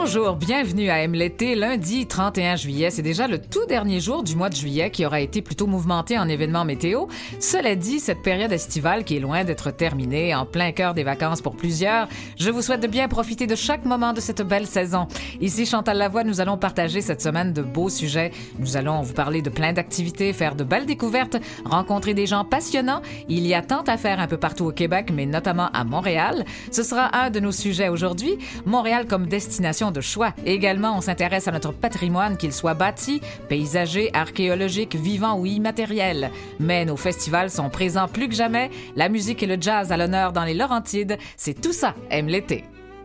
Bonjour, bienvenue à Aime l'été, lundi 31 juillet. C'est déjà le tout dernier jour du mois de juillet qui aura été plutôt mouvementé en événements météo. Cela dit, cette période estivale qui est loin d'être terminée, en plein cœur des vacances pour plusieurs, je vous souhaite de bien profiter de chaque moment de cette belle saison. Ici Chantal Lavoie, nous allons partager cette semaine de beaux sujets. Nous allons vous parler de plein d'activités, faire de belles découvertes, rencontrer des gens passionnants. Il y a tant à faire un peu partout au Québec, mais notamment à Montréal. Ce sera un de nos sujets aujourd'hui. Montréal comme destination de choix. Également, on s'intéresse à notre patrimoine, qu'il soit bâti, paysager, archéologique, vivant ou immatériel. Mais nos festivals sont présents plus que jamais. La musique et le jazz à l'honneur dans les Laurentides. C'est tout ça, Aime l'été.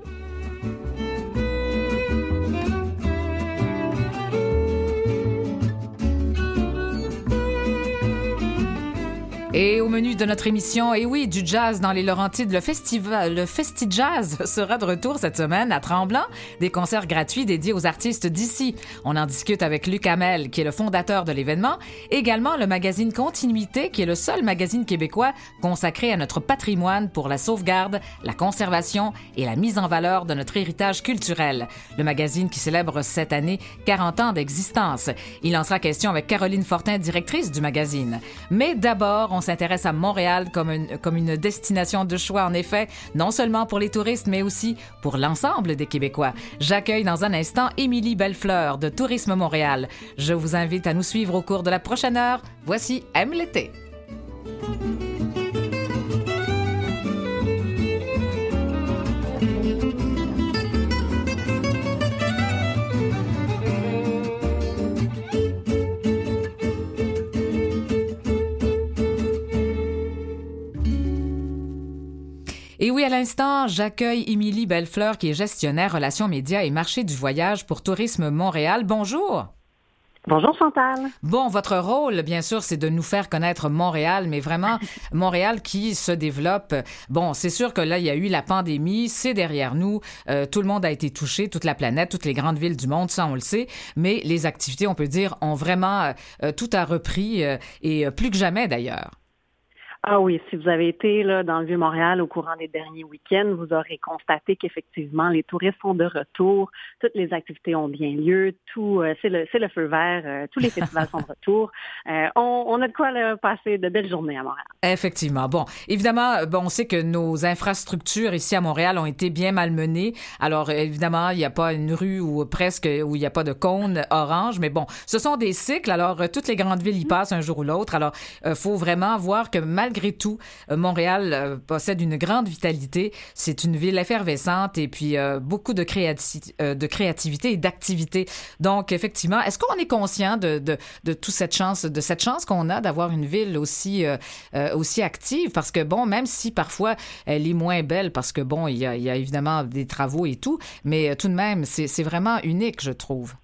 Et au menu de notre émission, et oui, du jazz dans les Laurentides, le Festi-Jazz sera de retour cette semaine à Tremblant, des concerts gratuits dédiés aux artistes d'ici. On en discute avec Luc Hamel, qui est le fondateur de l'événement, également le magazine Continuité, qui est le seul magazine québécois consacré à notre patrimoine pour la sauvegarde, la conservation et la mise en valeur de notre héritage culturel. Le magazine qui célèbre cette année 40 ans d'existence. Il en sera question avec Caroline Fortin, directrice du magazine. Mais d'abord, on s'intéresse à Montréal comme une destination de choix, en effet, non seulement pour les touristes, mais aussi pour l'ensemble des Québécois. J'accueille dans un instant Émilie Bellefleur de Tourisme Montréal. Je vous invite à nous suivre au cours de la prochaine heure. Voici Aime l'été. Et oui, à l'instant, j'accueille Émilie Bellefleur, qui est gestionnaire relations médias et marché du voyage pour Tourisme Montréal. Bonjour. Bonjour Chantal. Bon, votre rôle, bien sûr, c'est de nous faire connaître Montréal, mais vraiment, Montréal qui se développe. Bon, c'est sûr que là, il y a eu la pandémie, c'est derrière nous. Tout le monde a été touché, toute la planète, toutes les grandes villes du monde, ça, on le sait. Mais les activités, on peut dire, ont vraiment, tout a repris, et plus que jamais, d'ailleurs. Ah oui, si vous avez été là dans le Vieux-Montréal au courant des derniers week-ends, vous aurez constaté qu'effectivement, les touristes sont de retour, toutes les activités ont bien lieu, tout c'est le feu vert, tous les festivals sont de retour. On a de quoi là, passer de belles journées à Montréal. Effectivement. Bon, évidemment, on sait que nos infrastructures ici à Montréal ont été bien malmenées. Alors, évidemment, il n'y a pas une rue où il n'y a pas de cône orange, mais bon, ce sont des cycles. Alors, toutes les grandes villes y passent un jour ou l'autre. Alors, faut vraiment voir que malgré tout, Montréal possède une grande vitalité. C'est une ville effervescente et puis beaucoup de créativité et d'activité. Donc, effectivement, est-ce qu'on est conscient de toute cette chance qu'on a d'avoir une ville aussi active? Parce que, bon, même si parfois elle est moins belle, parce que, bon, il y a évidemment des travaux et tout, mais tout de même, c'est vraiment unique, je trouve.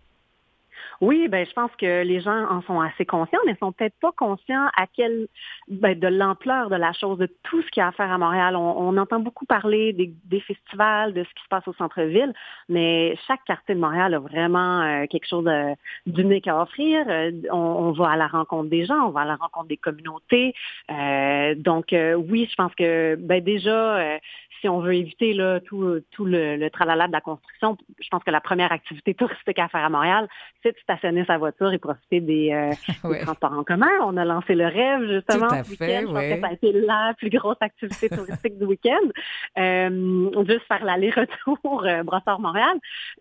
Oui, je pense que les gens en sont assez conscients, mais sont peut-être pas conscients de l'ampleur de la chose, de tout ce qu'il y a à faire à Montréal. On entend beaucoup parler des festivals, de ce qui se passe au centre-ville, mais chaque quartier de Montréal a vraiment quelque chose d'unique à offrir. On va à la rencontre des gens, on va à la rencontre des communautés. Donc, oui, je pense que déjà, si on veut éviter là, tout le tralala de la construction, je pense que la première activité touristique à faire à Montréal, c'est de stationner sa voiture et profiter des transports en commun. On a lancé le rêve, justement, ce week-end. Je pense que ça a été la plus grosse activité touristique du week-end. Juste faire l'aller-retour Brossard-Montréal.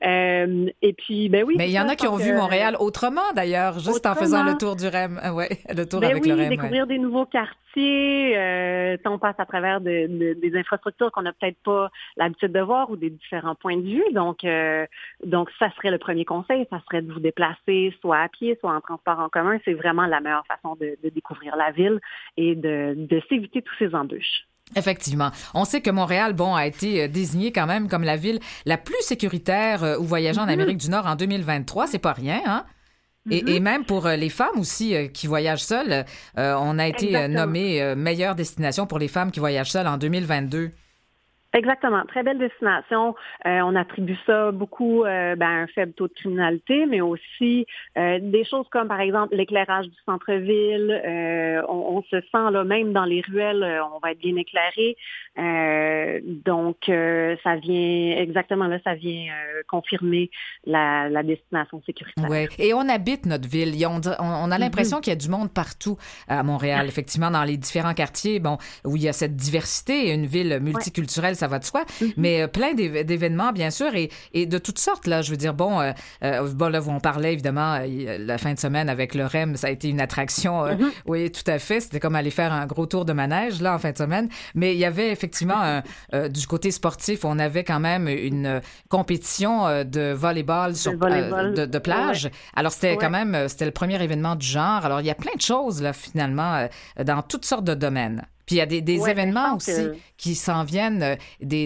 Et puis, oui. Mais il y en a qui ont vu Montréal autrement, d'ailleurs, juste en faisant le tour du REM. Le tour avec le REM. Découvrir des nouveaux quartiers. On passe à travers des infrastructures qu'on n'a peut-être pas l'habitude de voir ou des différents points de vue. Donc, ça serait le premier conseil. Ça serait de vous déplacer soit à pied, soit en transport en commun. C'est vraiment la meilleure façon de découvrir la ville et de s'éviter tous ces embûches. Effectivement. On sait que Montréal, a été désignée quand même comme la ville la plus sécuritaire où voyager en Amérique du Nord en 2023. C'est pas rien, hein? Et même pour les femmes aussi qui voyagent seules, on a été nommé meilleure destination pour les femmes qui voyagent seules en 2022. Exactement. Très belle destination. On attribue ça beaucoup à un faible taux de criminalité, mais aussi des choses comme, par exemple, l'éclairage du centre-ville. On se sent, là, même dans les ruelles, on va être bien éclairé. Donc, ça vient, exactement là, ça vient confirmer la destination sécuritaire. Oui, et on habite notre ville. On a l'impression qu'il y a du monde partout à Montréal, effectivement, dans les différents quartiers, bon, où il y a cette diversité, une ville multiculturelle, ça va de soi, mais plein d'événements, bien sûr, et de toutes sortes, là, je veux dire, bon, là, on parlait, évidemment, la fin de semaine avec le REM, ça a été une attraction, oui, tout à fait, c'était comme aller faire un gros tour de manège, là, en fin de semaine, mais il y avait effectivement, du côté sportif, on avait quand même une compétition de volleyball de plage. Ouais. Alors, c'était quand même, c'était le premier événement du genre. Alors, il y a plein de choses, là, finalement, dans toutes sortes de domaines. Puis il y a des événements aussi qui s'en viennent,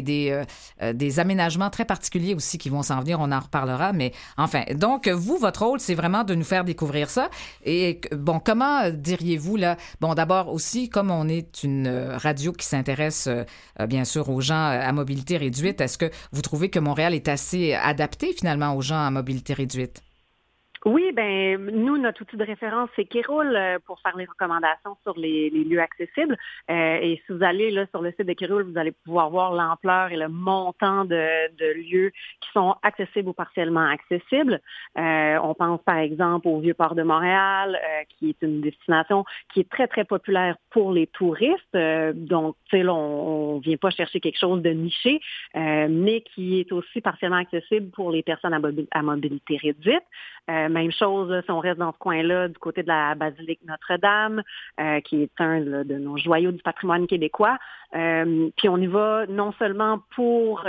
des aménagements très particuliers aussi qui vont s'en venir, on en reparlera, mais enfin, donc vous, votre rôle, c'est vraiment de nous faire découvrir ça. Et bon, comment diriez-vous là? Bon, d'abord aussi, comme on est une radio qui s'intéresse bien sûr aux gens à mobilité réduite, est-ce que vous trouvez que Montréal est assez adapté finalement aux gens à mobilité réduite? Oui, nous, notre outil de référence, c'est Kéroul pour faire les recommandations sur les lieux accessibles. Et si vous allez là sur le site de Kéroul, vous allez pouvoir voir l'ampleur et le montant de lieux qui sont accessibles ou partiellement accessibles. On pense par exemple au Vieux-Port de Montréal, qui est une destination qui est très, très populaire pour les touristes. Donc, tu sais, là, on vient pas chercher quelque chose de niché, mais qui est aussi partiellement accessible pour les personnes à mobilité réduite. Même chose, là, si on reste dans ce coin-là, du côté de la basilique Notre-Dame, qui est un là, de nos joyaux du patrimoine québécois. Puis on y va non seulement pour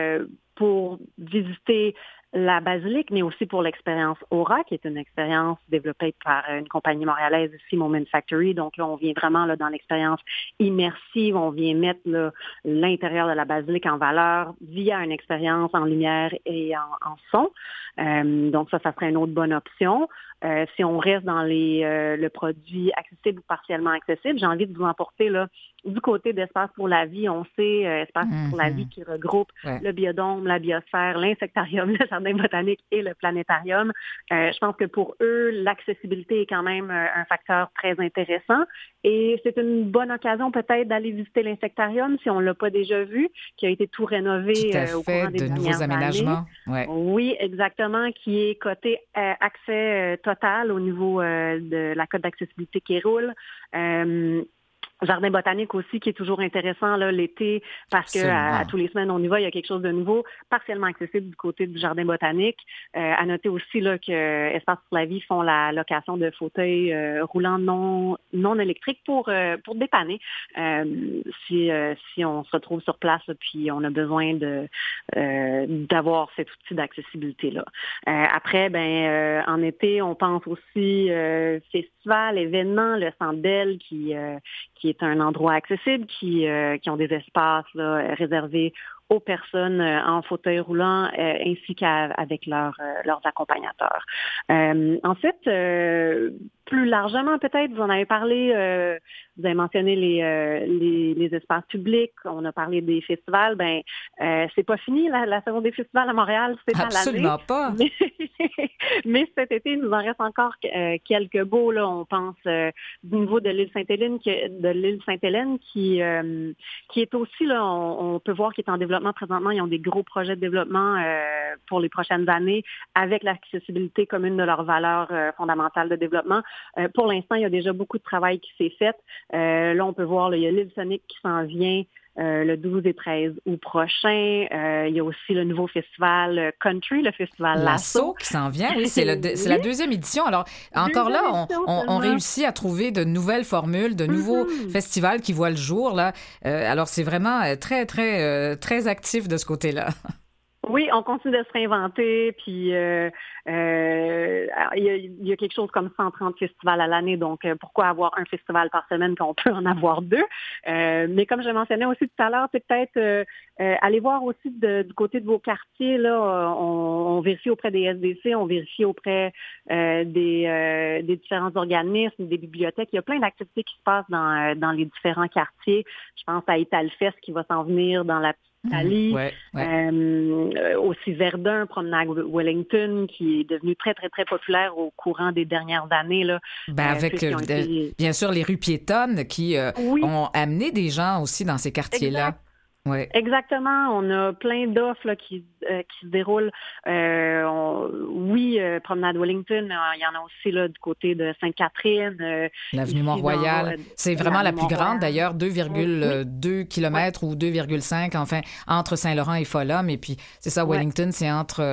visiter la basilique, mais aussi pour l'expérience Aura, qui est une expérience développée par une compagnie montréalaise ici, Moment Factory. Donc là, on vient vraiment là, dans l'expérience immersive. On vient mettre là, l'intérieur de la basilique en valeur via une expérience en lumière et en son. Donc ça serait une autre bonne option. Si on reste dans le produit accessible ou partiellement accessible, j'ai envie de vous emporter là, du côté d'Espace pour la vie. On sait Espace pour la vie qui regroupe le biodôme, la biosphère, l'insectarium, le jardin botanique et le planétarium. Je pense que pour eux, l'accessibilité est quand même un facteur très intéressant. Et c'est une bonne occasion peut-être d'aller visiter l'insectarium si on ne l'a pas déjà vu, qui a été tout rénové au courant des dernières années. Ouais. Oui, exactement, qui est coté accès total au niveau de la cote d'accessibilité qui roule. Jardin botanique aussi, qui est toujours intéressant là, l'été, parce que à tous les semaines, on y va, il y a quelque chose de nouveau, partiellement accessible du côté du jardin botanique. À noter aussi là, que Espace pour la vie font la location de fauteuils roulants non électriques pour dépanner si on se retrouve sur place là, puis on a besoin d'avoir cet outil d'accessibilité-là. Après, en été, on pense aussi festival, événements, le Centre Bell qui est un endroit accessible, qui ont des espaces là, réservés aux personnes en fauteuil roulant ainsi qu'avec leurs accompagnateurs. Ensuite, plus largement peut-être, vous en avez parlé, vous avez mentionné les espaces publics, on a parlé des festivals, c'est pas fini la saison des festivals à Montréal, c'est à l'année. Absolument pas. Mais cet été, il nous en reste encore quelques beaux, là, on pense du niveau de l'île Sainte-Hélène, qui est aussi, là, on peut voir qu'il est en développement présentement. Ils ont des gros projets de développement pour les prochaines années avec l'accessibilité comme une de leurs valeurs fondamentales de développement. Pour l'instant, il y a déjà beaucoup de travail qui s'est fait. Là, on peut voir, là, il y a l'île Sonic qui s'en vient le 12 et 13 août prochain. Il y a aussi le nouveau festival Country, le festival Lasso. Qui s'en vient, oui, c'est la deuxième édition. Alors, encore là, on réussit à trouver de nouvelles formules, de nouveaux festivals qui voient le jour, là. Alors, c'est vraiment très, très, très actif de ce côté-là. Oui, on continue de se réinventer, puis il y a quelque chose comme 130 festivals à l'année, donc pourquoi avoir un festival par semaine quand on peut en avoir deux? Mais comme je mentionnais aussi tout à l'heure, c'est peut-être aller voir aussi du côté de vos quartiers, là, on vérifie auprès des SDC, on vérifie auprès des différents organismes, des bibliothèques. Il y a plein d'activités qui se passent dans les différents quartiers. Je pense à Italfest qui va s'en venir dans la Italie. Ouais. Aussi Verdun, promenade Wellington, qui est devenu très, très, très populaire au courant des dernières années. Là, Avec, bien sûr, les rues piétonnes qui Oui, ont amené des gens aussi dans ces quartiers-là. exact. Ouais. Exactement. On a plein d'offres là, qui se déroulent. Promenade Wellington, mais il y en a aussi là, du côté de Sainte-Catherine. L'avenue Ici, Mont-Royal. C'est vraiment la plus grande, d'ailleurs, Oui. 2,2 kilomètres ou 2,5, enfin, entre Saint-Laurent et Folhomme. Et puis, c'est ça, Ouais. Wellington, c'est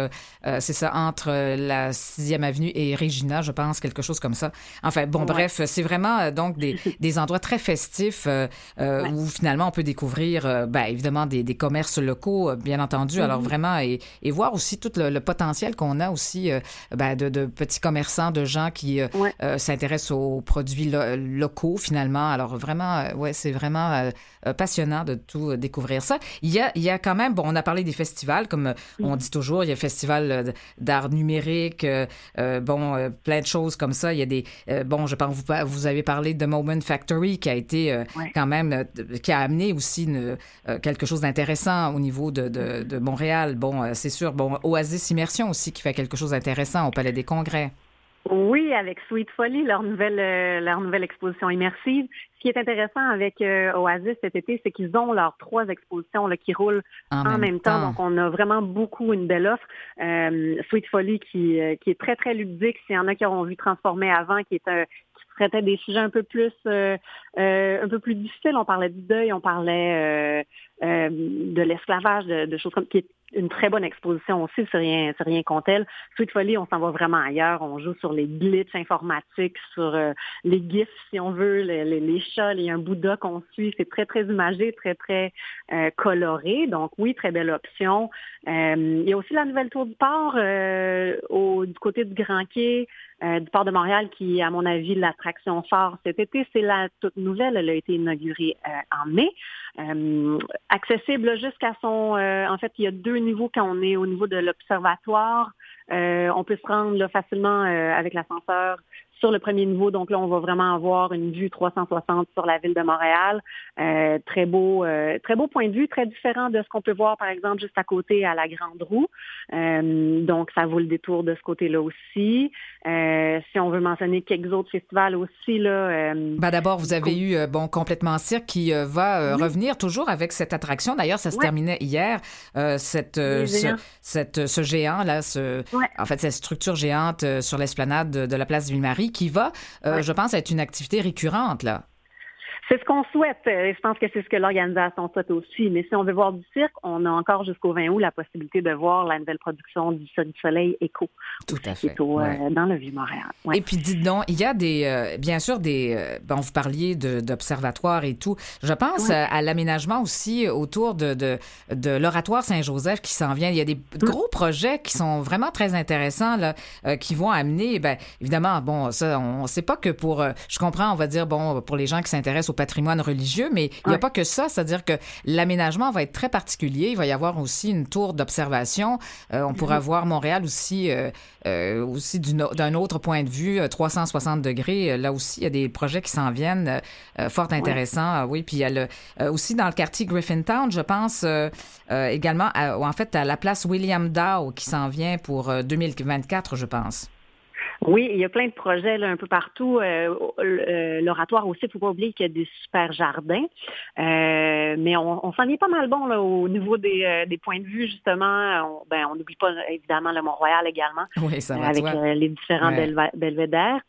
entre la 6e avenue et Regina, je pense, quelque chose comme ça. Enfin, bon, bref, c'est vraiment donc des endroits très festifs où finalement on peut découvrir, évidemment, des commerces locaux, bien entendu. Alors, vraiment, et voir aussi tout le potentiel qu'on a aussi de petits commerçants, de gens qui s'intéressent aux produits locaux, finalement. Alors, vraiment, c'est vraiment passionnant de tout découvrir ça. Il y a quand même, bon, on a parlé des festivals, comme on dit toujours, il y a le festival d'art numérique, plein de choses comme ça. Il y a des, je pense, vous avez parlé de Moment Factory, qui a été quand même, qui a amené aussi quelque chose d'intéressant au niveau de Montréal. Bon, c'est sûr. Bon, Oasis Immersion aussi, qui fait quelque chose d'intéressant au Palais des Congrès. Oui, avec Sweet Folly, leur nouvelle exposition immersive. Ce qui est intéressant avec Oasis cet été, c'est qu'ils ont leurs 3 expositions là, qui roulent en même temps. Donc, on a vraiment une belle offre. Sweet Folly qui est très, très ludique. S'il y en a qui auront vu Transformer avant, qui traitait des sujets un peu plus difficiles. On parlait du deuil, on parlait de l'esclavage, de choses comme qui est une très bonne exposition aussi, c'est rien contre elle. Sweet Folly, on s'en va vraiment ailleurs. On joue sur les glitches informatiques, sur les gifs, si on veut, les chats, il y a un Bouddha qu'on suit. C'est très, très imagé, très, très coloré. Donc oui, très belle option. Il y a aussi la nouvelle tour du port du côté du Grand Quai, du port de Montréal, qui, à mon avis, l'attraction phare cet été. C'est la toute nouvelle. Elle a été inaugurée en mai. Accessible jusqu'à en fait, il y a 2 niveaux quand on est au niveau de l'observatoire. On peut se rendre là, facilement avec l'ascenseur sur le premier niveau. Donc là, on va vraiment avoir une vue 360 sur la ville de Montréal. Très beau point de vue, très différent de ce qu'on peut voir, par exemple, juste à côté à la Grande Roue. Donc, ça vaut le détour de ce côté-là aussi. Si on veut mentionner quelques autres festivals aussi, là... D'abord, vous avez eu Complètement Cirque qui va revenir toujours avec cette attraction. D'ailleurs, ça se terminait hier, ce géant, là, en fait, cette structure géante sur l'esplanade de la place Ville-Marie qui va, je pense, être une activité récurrente, là. C'est ce qu'on souhaite. Je pense que c'est ce que l'organisation souhaite aussi. Mais si on veut voir du cirque, on a encore jusqu'au 20 août la possibilité de voir la nouvelle production du Cirque du Soleil Écho. Tout à fait. Dans le Vieux-Montréal. Ouais. Et puis, dites donc, il y a bien sûr, vous parliez d'observatoires et tout. Je pense à l'aménagement aussi autour de l'Oratoire Saint-Joseph qui s'en vient. Il y a des gros projets qui sont vraiment très intéressants, là, qui vont amener, évidemment, ça, on ne sait pas que je comprends, on va dire, pour les gens qui s'intéressent au patrimoine religieux, mais il n'y a pas que ça, c'est-à-dire que l'aménagement va être très particulier. Il va y avoir aussi une tour d'observation. On pourra voir Montréal aussi d'un autre point de vue, 360 degrés. Là aussi, il y a des projets qui s'en viennent fort intéressants. Oui, puis il y a aussi dans le quartier Griffintown, je pense également, en fait, à la place William Dow qui s'en vient pour 2024, je pense. Oui, il y a plein de projets là, un peu partout. L'oratoire aussi, il ne faut pas oublier qu'il y a des super jardins. Mais on s'en est pas mal bon là, au niveau des points de vue, justement. On n'oublie pas évidemment le Mont-Royal également. Oui, ça va avec les différents belvédères.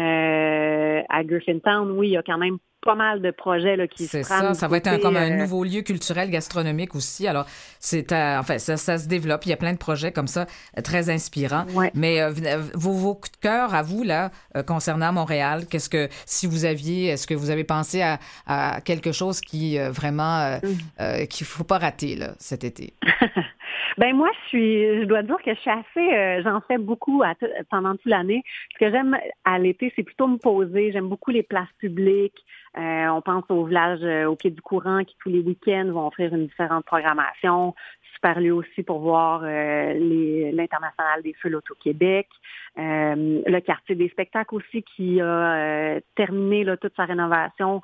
À Griffintown, oui, il y a quand même pas mal de projets là, qui c'est se prennent. Ça va être comme un nouveau lieu culturel gastronomique aussi. Alors, ça se développe. Il y a plein de projets comme ça, très inspirants. Ouais. Mais vos coups de cœur à vous, là, concernant Montréal, est-ce que vous avez pensé à quelque chose qui vraiment, qu'il faut pas rater, là, cet été? Moi, je dois dire que je suis assez, j'en fais beaucoup pendant toute l'année. Ce que j'aime à l'été, c'est plutôt me poser. J'aime beaucoup les places publiques. On pense au village au Pied du Courant qui, tous les week-ends, vont offrir une différente programmation. super lieu aussi pour voir l'International des Feux l'Auto-Québec. Le quartier des spectacles aussi qui a terminé là, toute sa rénovation,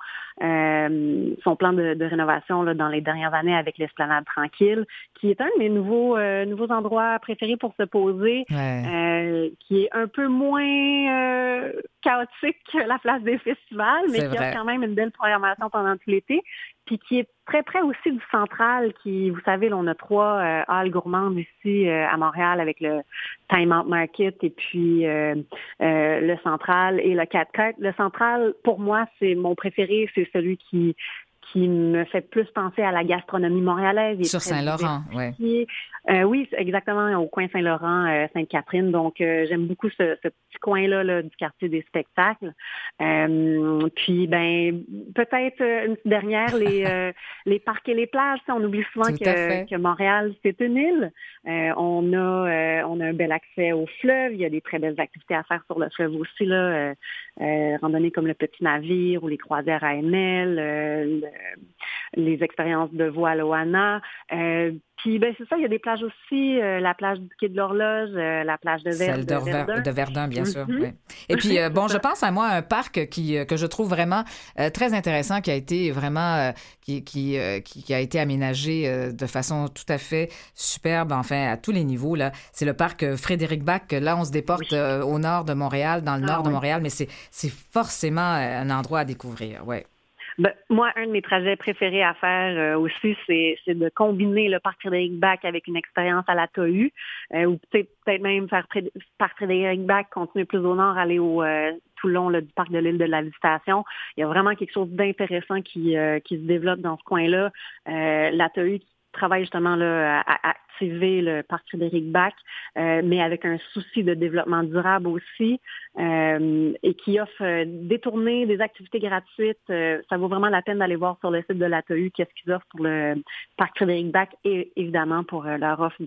son plan de rénovation là, dans les dernières années avec l'Esplanade Tranquille, qui est un de mes nouveaux endroits préférés pour se poser, qui est un peu moins chaotique que la place des festivals, mais qui a quand même une belle programmation pendant tout l'été, puis qui est très près aussi du Central, qui, vous savez, là, on a 3 halles gourmandes ici à Montréal avec le Time Out Market et puis le Central et le Cat Cat. Le Central, pour moi, c'est mon préféré, c'est celui qui me fait plus penser à la gastronomie montréalaise. Sur Saint-Laurent, oui. Oui, exactement, au coin Saint-Laurent, Sainte-Catherine. Donc, j'aime beaucoup ce petit coin-là là, du quartier des spectacles. Puis, peut-être une petite dernière, les parcs et les plages. On oublie souvent que Montréal, c'est une île. On a un bel accès au fleuve. Il y a des très belles activités à faire sur le fleuve aussi, là. Randonnées comme le petit navire ou les croisières à AML, les expériences de voile au Hana. Puis, c'est ça, il y a des plages aussi, la plage du Quai de l'Horloge, la plage de Verdun. Celle de Verdun, bien sûr, oui. Et puis, je pense à moi, un parc que je trouve vraiment très intéressant, qui a été vraiment, qui a été aménagé de façon tout à fait superbe, enfin, à tous les niveaux, là. C'est le parc Frédéric Bach. Là, on se déporte au nord de Montréal, dans le nord de Montréal, mais c'est forcément un endroit à découvrir, oui. Moi, un de mes trajets préférés à faire aussi, c'est de combiner le parc Frédéric Bach avec une expérience à la TAU, ou peut-être même faire parc Frédéric Bach, continuer plus au nord, aller tout le long là, du parc de l'île de la Visitation. Il y a vraiment quelque chose d'intéressant qui se développe dans ce coin-là. La TAU qui travaille justement là, à activer le parc Frédéric Bach, mais avec un souci de développement durable aussi, et qui offre des tournées, des activités gratuites. Ça vaut vraiment la peine d'aller voir sur le site de la TAU qu'est-ce qu'ils offrent pour le parc Frédéric Bach et évidemment pour leur offre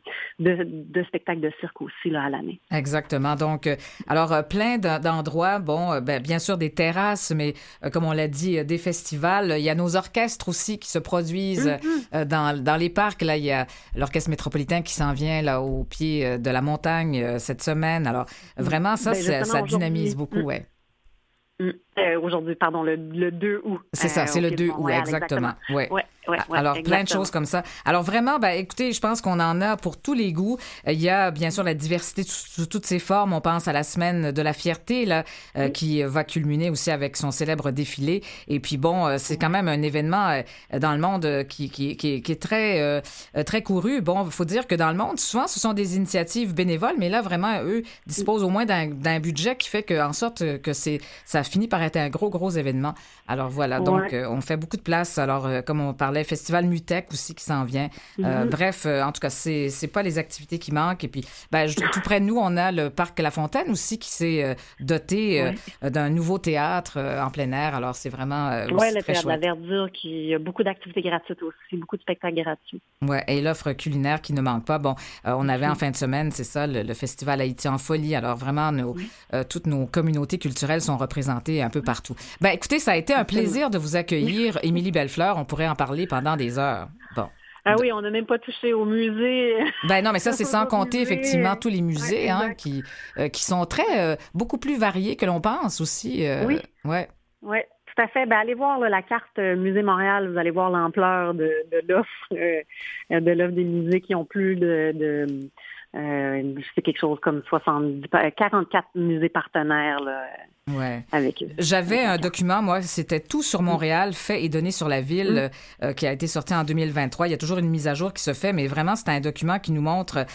de spectacles de cirque aussi là, à l'année. Exactement. Donc, alors, plein d'endroits, bien sûr des terrasses, mais comme on l'a dit, des festivals. Il y a nos orchestres aussi qui se produisent dans les parcs. Là, il y a l'Orchestre métropolitain qui s'en vient là au pied de la montagne cette semaine. Alors, vraiment, ça dynamise beaucoup, ouais. Aujourd'hui, pardon, le 2 août. C'est ça, c'est le 2 août, exactement. Ouais. Alors, plein de choses comme ça. Alors, vraiment, écoutez, je pense qu'on en a pour tous les goûts. Il y a, bien sûr, la diversité sous toutes ses formes. On pense à la semaine de la fierté, là, qui va culminer aussi avec son célèbre défilé. Et puis, c'est quand même un événement dans le monde qui est très, très couru. Bon, il faut dire que dans le monde, souvent, ce sont des initiatives bénévoles, mais là, vraiment, eux disposent au moins d'un budget qui fait en sorte que ça finit par être un gros événement. Alors, voilà. Donc, on fait beaucoup de place. Alors, comme on parlait, Festival Mutec aussi qui s'en vient. Bref, en tout cas, c'est pas les activités qui manquent. Et puis, tout près de nous, on a le Parc La Fontaine aussi qui s'est doté d'un nouveau théâtre en plein air. Alors, c'est vraiment aussi le très théâtre chouette. de la Verdure qui a beaucoup d'activités gratuites aussi, beaucoup de spectacles gratuits. Oui, et l'offre culinaire qui ne manque pas. Bon, on avait en fin de semaine, c'est ça, le Festival Haïti en folie. Alors, vraiment, toutes nos communautés culturelles sont représentées un peu partout. Écoutez, ça a été un plaisir de vous accueillir, Émilie Bellefleur. On pourrait en parler pendant des heures. Bon. Ah oui, on n'a même pas touché au musée. Non, mais ça, c'est sans compter effectivement tous les musées qui sont beaucoup plus variés que l'on pense aussi. Oui. Tout à fait. Allez voir la carte Musée Montréal. Vous allez voir l'ampleur de l'offre des musées qui ont plus de c'est quelque chose comme 44 musées partenaires là, avec eux. J'avais un document, moi, c'était Tout sur Montréal, fait et donné sur la ville, qui a été sorti en 2023. Il y a toujours une mise à jour qui se fait, mais vraiment, c'est un document qui nous montre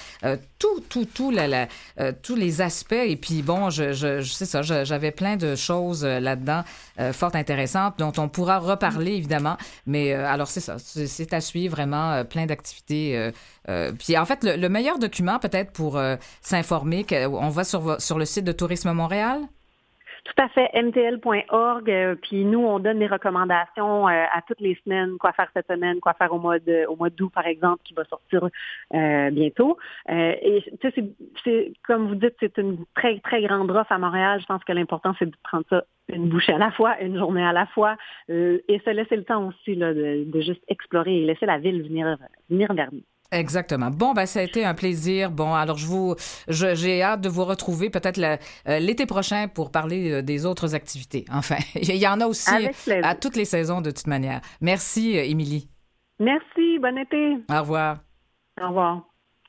tous les aspects. Et puis, je sais ça, j'avais plein de choses là-dedans fort intéressantes dont on pourra reparler, évidemment. Mais alors, c'est ça, c'est à suivre, vraiment, plein d'activités. Puis, en fait, le meilleur document, peut-être, pour s'informer, on va sur le site de Tourisme Montréal? Tout à fait, mtl.org. Puis nous, on donne des recommandations à toutes les semaines, quoi faire cette semaine, quoi faire au mois d'août, par exemple, qui va sortir bientôt. Et tu sais, c'est comme vous dites, c'est une très, très grande offre à Montréal. Je pense que l'important, c'est de prendre ça une bouchée à la fois, une journée à la fois, et se laisser le temps aussi là, de juste explorer et laisser la ville venir vers nous. Exactement. Bon, ben ça a été un plaisir. Bon, alors j'ai hâte de vous retrouver peut-être l'été prochain pour parler des autres activités. Enfin, il y en a aussi Avec plaisir. à toutes les saisons de toute manière. Merci, Émilie. Merci, bon été. Au revoir. Au revoir.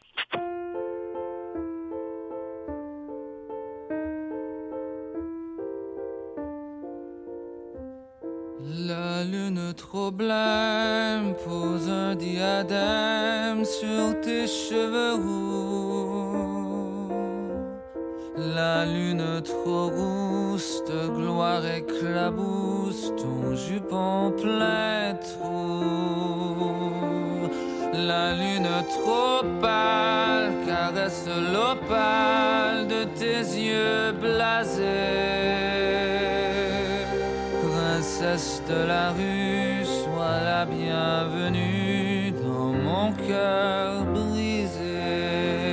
La lune trop blême pose un diadème sur tes cheveux roux. La lune trop rousse de gloire éclabousse ton jupon plein de trous. La lune trop pâle caresse l'opale de tes yeux blasés. Princesse de la rue, sois la bienvenue dans mon cœur brisé.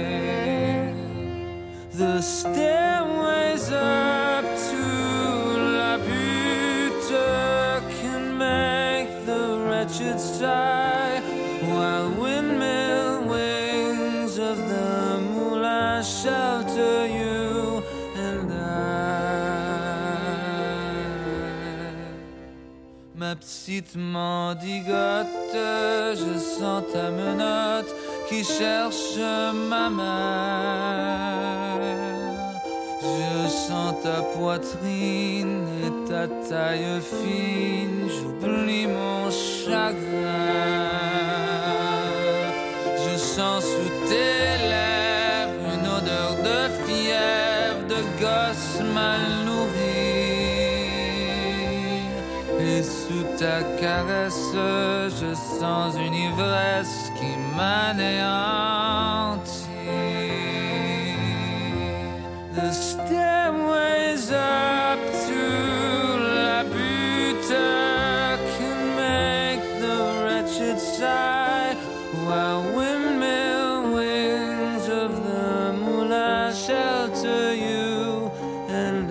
The stairways up to la butte can make the wretched sigh, while windmill wings of the moulin shelter you and Ma petite mendigote, je sens ta menotte qui cherche ma mère. Je sens ta poitrine et ta taille fine, j'oublie mon chagrin. Je sens sous tes lèvres une odeur de fièvre, de gosse mal nourri. Et sous ta caresse, je sens une ivresse qui m'anéantit. The stairways up to la butte can make the wretched sigh, while windmill wings of the moulin shelter you and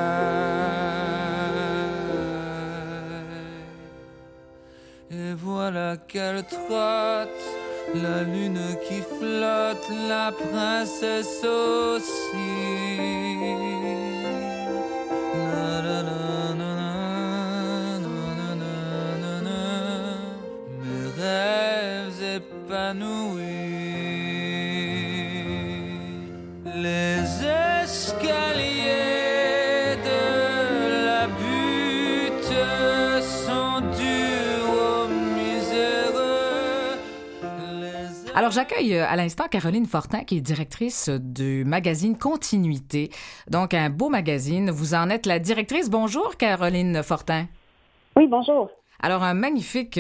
Et voilà qu'elle trotte, la lune qui flotte, la princesse aussi. La, la, la, la, la, la, la, la, mes rêves épanouis. Les escaliers de la butte sont durs aux miséreux. Alors, j'accueille à l'instant Caroline Fortin, qui est directrice du magazine Continuité. Donc, un beau magazine. Vous en êtes la directrice. Bonjour, Caroline Fortin. Oui, bonjour. Alors, un magnifique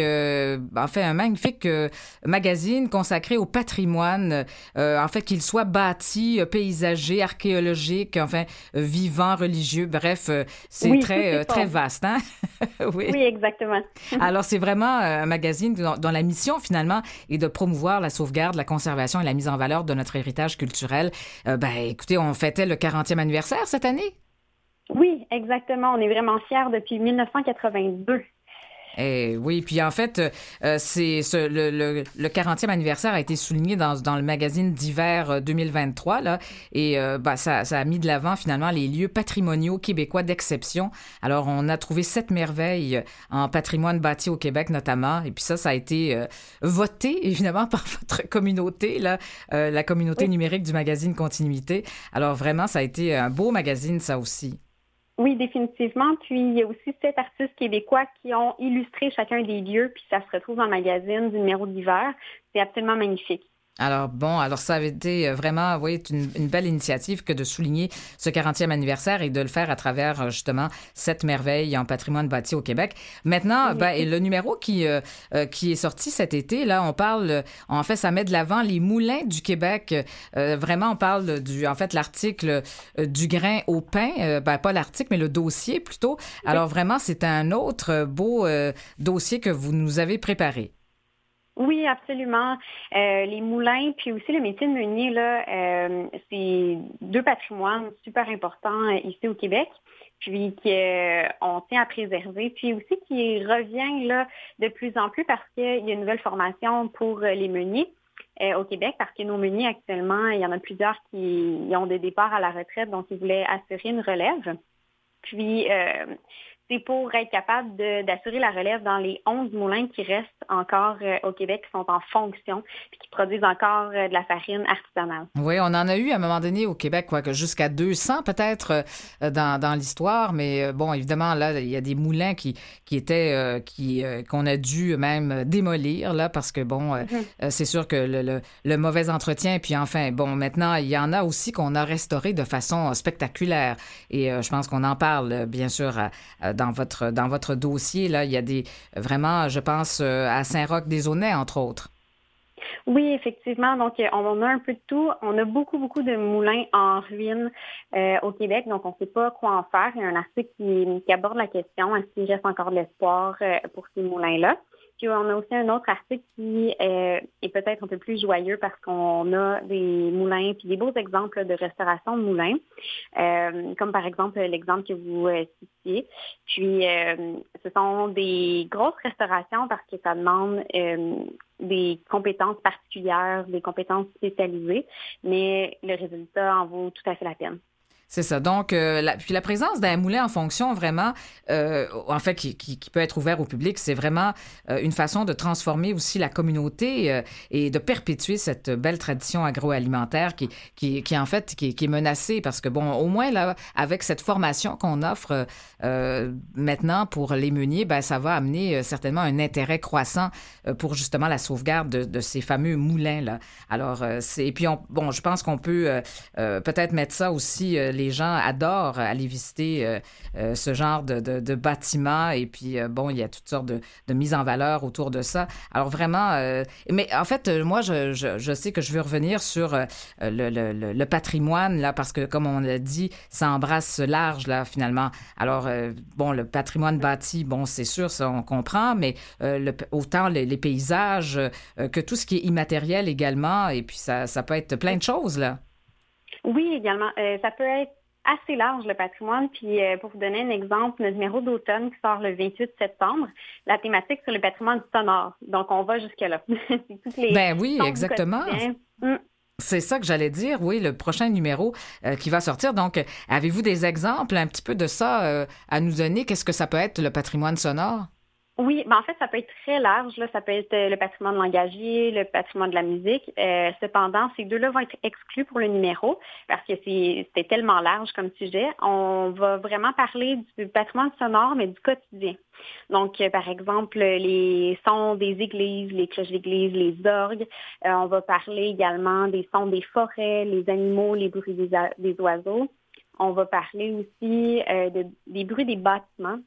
magazine consacré au patrimoine, qu'il soit bâti, paysager, archéologique, vivant, religieux, bref, c'est Oui, très vaste, hein? Oui, exactement. Alors, c'est vraiment un magazine dont la mission, finalement, est de promouvoir la sauvegarde, la conservation et la mise en valeur de notre héritage culturel. Écoutez, on fêtait le 40e anniversaire cette année. Oui, exactement. On est vraiment fiers depuis 1982. Oui, puis en fait, le 40e anniversaire a été souligné dans le magazine d'hiver 2023, là, et ça a mis de l'avant finalement les lieux patrimoniaux québécois d'exception. Alors, on a trouvé 7 merveilles en patrimoine bâti au Québec notamment, et puis ça a été voté évidemment par votre communauté, là, la communauté numérique du magazine Continuité. Alors vraiment, ça a été un beau magazine, ça aussi. Oui, définitivement. Puis, il y a aussi 7 artistes québécois qui ont illustré chacun des lieux, puis ça se retrouve dans le magazine du numéro d'hiver. C'est absolument magnifique. Alors ça avait été vraiment, une belle initiative que de souligner ce 40e anniversaire et de le faire à travers, justement, 7 merveilles en patrimoine bâti au Québec. Maintenant, et le numéro qui est sorti cet été, là, on parle, ça met de l'avant les moulins du Québec. Vraiment, on parle l'article du grain au pain, pas l'article, mais le dossier plutôt. Alors vraiment, c'est un autre beau dossier que vous nous avez préparé. Oui, absolument. Les moulins, puis aussi le métier de meunier, là, c'est 2 patrimoines super importants ici au Québec, puis qu'on tient à préserver, puis aussi qui revient là de plus en plus parce qu'il y a une nouvelle formation pour les meuniers. au Québec parce que nos meuniers actuellement, il y en a plusieurs qui ont des départs à la retraite, donc ils voulaient assurer une relève. Puis, c'est pour être capable d'assurer la relève dans les 11 moulins qui restent encore au Québec, qui sont en fonction, puis qui produisent encore de la farine artisanale. Oui, on en a eu à un moment donné au Québec, quoi, que jusqu'à 200 peut-être dans l'histoire, mais bon, évidemment, là, il y a des moulins qu'on a dû même démolir, là, parce que, bon, c'est sûr que le mauvais entretien, puis enfin, bon, maintenant, il y en a aussi qu'on a restauré de façon spectaculaire, et je pense qu'on en parle, bien sûr, dans votre dossier, là, il y a vraiment, je pense, à Saint-Roch-des-Aunais, entre autres. Oui, effectivement. Donc, on a un peu de tout. On a beaucoup, beaucoup de moulins en ruine au Québec. Donc, on ne sait pas quoi en faire. Il y a un article qui aborde la question. Est-ce qu'il reste encore de l'espoir pour ces moulins-là? Puis, on a aussi un autre article qui est peut-être un peu plus joyeux parce qu'on a des moulins puis des beaux exemples de restauration de moulins, comme par exemple l'exemple que vous citiez. Puis, ce sont des grosses restaurations parce que ça demande des compétences particulières, des compétences spécialisées, mais le résultat en vaut tout à fait la peine. C'est ça. Donc, puis la présence d'un moulin en fonction, vraiment, en fait, qui peut être ouvert au public, c'est vraiment une façon de transformer aussi la communauté et de perpétuer cette belle tradition agroalimentaire qui est menacée parce que, bon, au moins, là, avec cette formation qu'on offre maintenant pour les meuniers, ben, ça va amener certainement un intérêt croissant pour justement la sauvegarde de ces fameux moulins-là. Alors, et puis, je pense qu'on peut peut-être mettre ça aussi. Les gens adorent aller visiter ce genre de bâtiments et puis, bon, il y a toutes sortes de mises en valeur autour de ça. Alors vraiment, mais en fait, moi, je sais que je veux revenir sur le patrimoine, là, parce que, comme on l'a dit, ça embrasse large, là, finalement. Alors, bon, le patrimoine bâti, bon, c'est sûr, ça, on comprend, mais autant les paysages que tout ce qui est immatériel également, et puis ça peut être plein de choses, là. Oui, également. Ça peut être assez large, le patrimoine. Puis, pour vous donner un exemple, le numéro d'automne qui sort le 28 septembre, la thématique sur le patrimoine sonore. Donc, on va jusque-là. C'est toutes les ben oui, exactement. C'est ça que j'allais dire, oui, le prochain numéro qui va sortir. Donc, avez-vous des exemples un petit peu de ça à nous donner? Qu'est-ce que ça peut être, le patrimoine sonore? Oui, en fait, ça peut être très large. Là. Ça peut être le patrimoine langagier, le patrimoine de la musique. Cependant, ces deux-là vont être exclus pour le numéro parce que c'était tellement large comme sujet. On va vraiment parler du patrimoine sonore, mais du quotidien. Donc, par exemple, les sons des églises, les cloches d'église, les orgues. On va parler également des sons des forêts, les animaux, les bruits des oiseaux. On va parler aussi des bruits des bâtiments.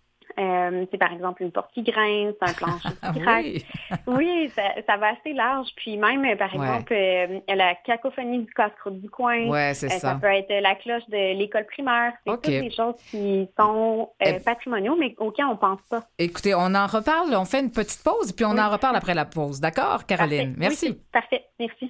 C'est par exemple une porte qui grince, un plancher qui craque. Oui, ça va assez large. Puis même, par exemple, la cacophonie du casse-croûte du coin. Ouais, c'est ça. Ça peut être la cloche de l'école primaire. C'est toutes des choses qui sont patrimoniaux, mais auxquelles on ne pense pas. Écoutez, on en reparle. On fait une petite pause, puis on en reparle après la pause. D'accord, Caroline? Parfait. Merci. Oui, parfait. Merci.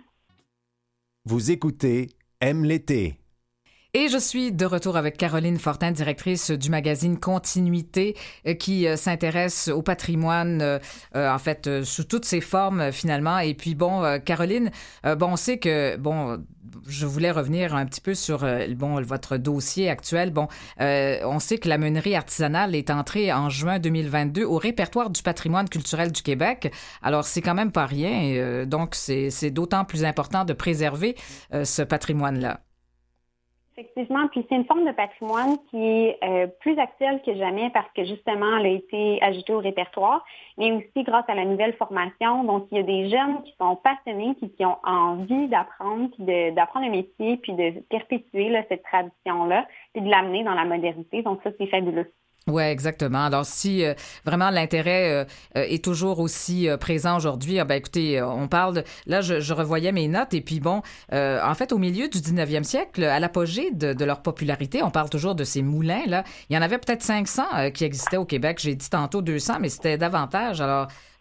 Vous écoutez Aime l'été. Et je suis de retour avec Caroline Fortin, directrice du magazine Continuité, qui s'intéresse au patrimoine, en fait, sous toutes ses formes, finalement. Et puis, bon, Caroline, on sait que, je voulais revenir un petit peu sur, votre dossier actuel. On sait que la meunerie artisanale est entrée en juin 2022 au répertoire du patrimoine culturel du Québec. Alors, c'est quand même pas rien. Donc, c'est d'autant plus important de préserver ce patrimoine-là. Effectivement, puis c'est une forme de patrimoine qui est plus actuelle que jamais parce que justement, elle a été ajoutée au répertoire, mais aussi grâce à la nouvelle formation. Donc, il y a des jeunes qui sont passionnés, qui ont envie d'apprendre, puis d'apprendre le métier, puis de perpétuer là, cette tradition-là, puis de l'amener dans la modernité. Donc, ça, c'est fabuleux. Oui, exactement. Alors, si vraiment l'intérêt est toujours aussi présent aujourd'hui, écoutez, on parle là, je revoyais mes notes et puis en fait, au milieu du 19e siècle, à l'apogée de leur popularité, on parle toujours de ces moulins, là. Il y en avait peut-être 500 qui existaient au Québec. J'ai dit tantôt 200, mais c'était davantage. Alors,